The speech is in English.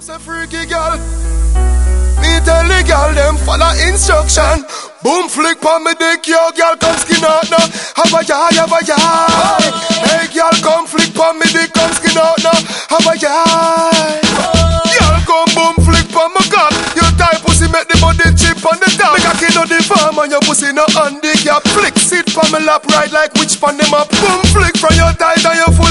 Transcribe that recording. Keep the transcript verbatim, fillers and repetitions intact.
Say freaky girl, me tell the girl them follow instruction. Boom flick pon me dick, yo girl come skin out now. Have a yai, have a yai. Hey girl come flick pon me dick, come skin out now. Have a yai. Girl come boom flick pon my cock. Your tight pussy make the body chip on the top. Make a kid on the farm and your pussy no handicap. Flick sit pon me lap right like witch pon them up. Boom flick from your thighs and your foot.